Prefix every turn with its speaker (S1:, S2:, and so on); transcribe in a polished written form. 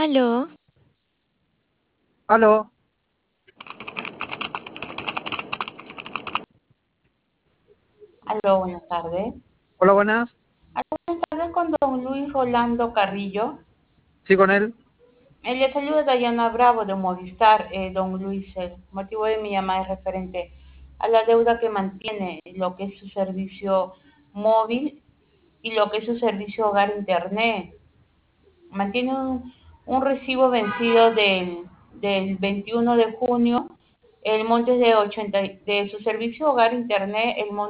S1: Aló,
S2: Aló,
S3: Aló, buenas tardes.
S2: hola, buenas.
S3: Buenas tardes con don Luis Rolando Carrillo.
S2: Sí, con él.
S3: Le saluda Dayana Bravo de Movistar, don Luis. El motivo de mi llamada es referente a la deuda que mantiene lo que es su servicio móvil y lo que es su servicio hogar internet. Mantiene un recibo vencido del 21 de junio. El monto es de 80, de su servicio hogar internet, el monto